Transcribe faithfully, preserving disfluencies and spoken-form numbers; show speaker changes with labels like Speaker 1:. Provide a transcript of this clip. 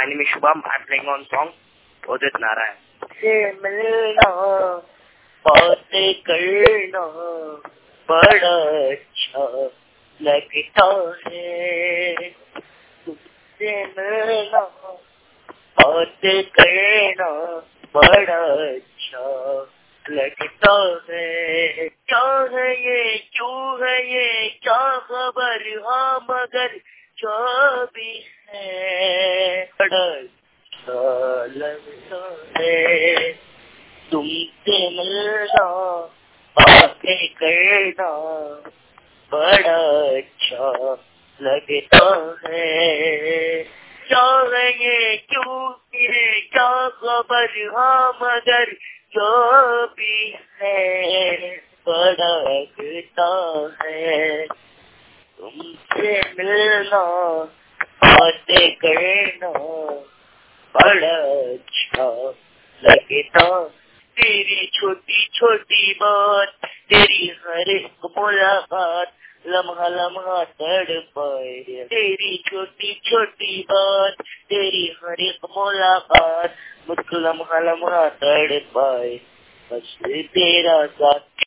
Speaker 1: My name is Shubham. I'm playing on song Udit Narayan.
Speaker 2: से मिलना बातें करना बड़ा अच्छा लगता है, तुझसे मिलना बातें करना बड़ा अच्छा लगता है। क्या है ये, क्यों है ये, क्या खबर, हाँ मगर जो भी है बड़ा अच्छा लगता है। तुमसे मिलना बातें करना बड़ा अच्छा लगता है। क्या है ये, क्यों ये, क्या खबर, हाँ मगर जो भी है बड़ा लगता है। तुमसे मिलना बातें करना बड़ा अच्छा लगता। तेरी छोटी छोटी बात, तेरी हर एक मुलाकात लम्हा लम्हा तड़पाए। तेरी छोटी छोटी बात, तेरी हर एक मुलाकात मुझको लम्हा लम्हा तड़पाए। बस तेरा साथ